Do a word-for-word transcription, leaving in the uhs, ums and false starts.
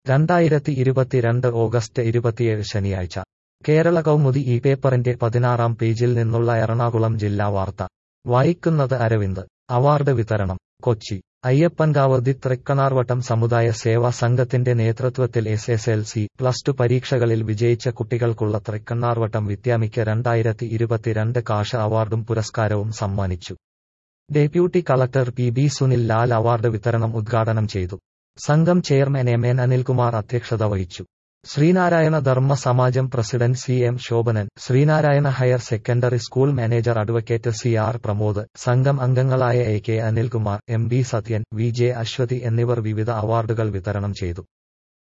രണ്ടായിരത്തി ഇരുപത്തിരണ്ട് ഓഗസ്റ്റ് ഇരുപത്തിയേഴ് ശനിയാഴ്ച കേരള കൗമുദി ഈ പേപ്പറിന്റെ പതിനാറാം പേജിൽ നിന്നുള്ള എറണാകുളം ജില്ലാ വാർത്ത വായിക്കുന്നത് അരവിന്ദ്. അവാർഡ് വിതരണം കൊച്ചി. അയ്യപ്പൻകാവ് ദി തൃക്കണ്ണാർവട്ടം സമുദായ സേവാ സംഘത്തിന്റെ നേതൃത്വത്തിൽ S S L C plus two പരീക്ഷകളിൽ വിജയിച്ച കുട്ടികൾക്കുള്ള തൃക്കണ്ണാർവട്ടം വിദ്യാമിക്ക് രണ്ടായിരത്തി ഇരുപത്തിരണ്ട് കാഷ അവാർഡും പുരസ്കാരവും സമ്മാനിച്ചു. Deputy collector P B Sunil Lal award വിതരണം ഉദ്ഘാടനം ചെയ്തു. സംഘം ചെയർമാൻ എം എൻ അനിൽകുമാർ അധ്യക്ഷത വഹിച്ചു. Sreenarayana Dharma Samajam president C M Shobhanan, Sreenarayana higher secondary school manager advocate C R Pramod, സംഘം അംഗങ്ങളായ A K Anilkumar, M B Sathyan, V J Aswathy എന്നിവർ വിവിധ അവാർഡുകൾ വിതരണം ചെയ്തു.